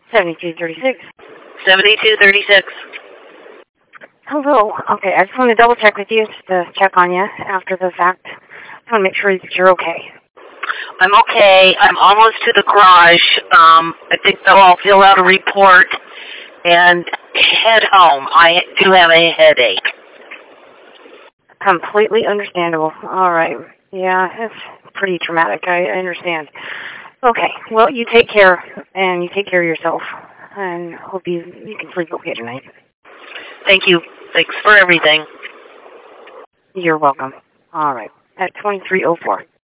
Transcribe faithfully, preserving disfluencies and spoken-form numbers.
seventy-two thirty-six. seventy-two thirty-six. Hello. Okay, I just want to double check with you, just to check on you after the fact. I want to make sure that you're okay. I'm okay. I'm almost to the garage. Um, I think they'll all fill out a report and head home. I do have a headache. Completely understandable. All right. Yeah, it's pretty traumatic. I, I understand. Okay. Well, you take care, and you take care of yourself, and hope you you can sleep okay tonight. Thank you. Thanks for everything. You're welcome. All right. At twenty-three oh four.